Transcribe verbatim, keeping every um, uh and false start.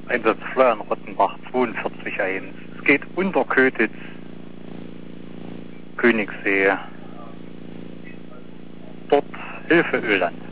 Einsatz Florian Rottenbach zweiundvierzig eins. Es geht unter Kötitz, Königssee, dort Hilfe Öland.